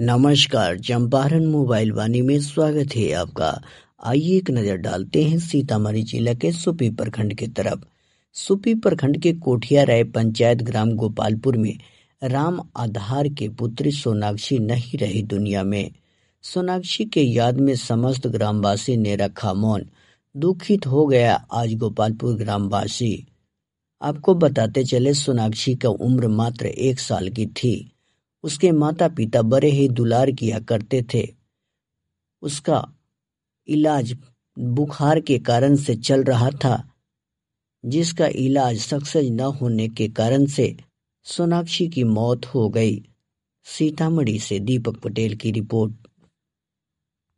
नमस्कार, चंपारण मोबाइल वाणी में स्वागत है आपका। आइए एक नजर डालते हैं सीतामढ़ी जिला के सुपी प्रखंड की तरफ। सुपी प्रखंड के कोठिया राय पंचायत ग्राम गोपालपुर में राम आधार के पुत्री सोनाक्षी नहीं रही दुनिया में। सोनाक्षी के याद में समस्त ग्रामवासी ने रखा मौन। दुखित हो गया आज गोपालपुर ग्रामवासी। आपको बताते चले, सोनाक्षी का उम्र मात्र 1 साल की थी। उसके माता पिता बड़े ही दुलार किया करते थे। उसका इलाज बुखार के कारण से चल रहा था, जिसका इलाज सक्सेस न होने के कारण से सोनाक्षी की मौत हो गई। सीतामढ़ी से दीपक पटेल की रिपोर्ट।